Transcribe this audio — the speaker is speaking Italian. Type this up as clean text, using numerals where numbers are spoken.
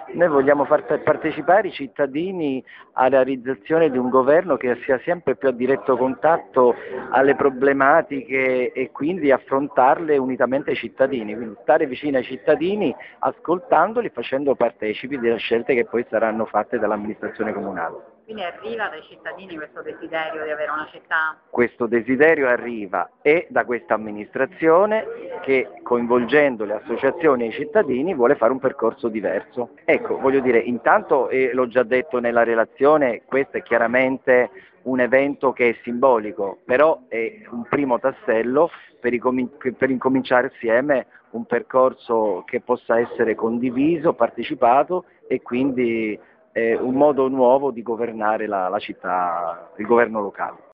Noi vogliamo far partecipare i cittadini alla realizzazione di un governo che sia sempre più a diretto contatto alle problematiche e quindi affrontarle unitamente ai cittadini, quindi stare vicino ai cittadini, ascoltandoli e facendo partecipi delle scelte che poi saranno fatte dall'amministrazione comunale. Quindi arriva dai cittadini questo desiderio di avere una città. Questo desiderio arriva e da questa amministrazione che, coinvolgendo le associazioni e i cittadini, vuole fare un percorso diverso. Ecco, voglio dire, intanto, l'ho già detto nella relazione, questo è chiaramente un evento che è simbolico, però è un primo tassello per incominciare assieme un percorso che possa essere condiviso, partecipato e quindi un modo nuovo di governare la città, il governo locale.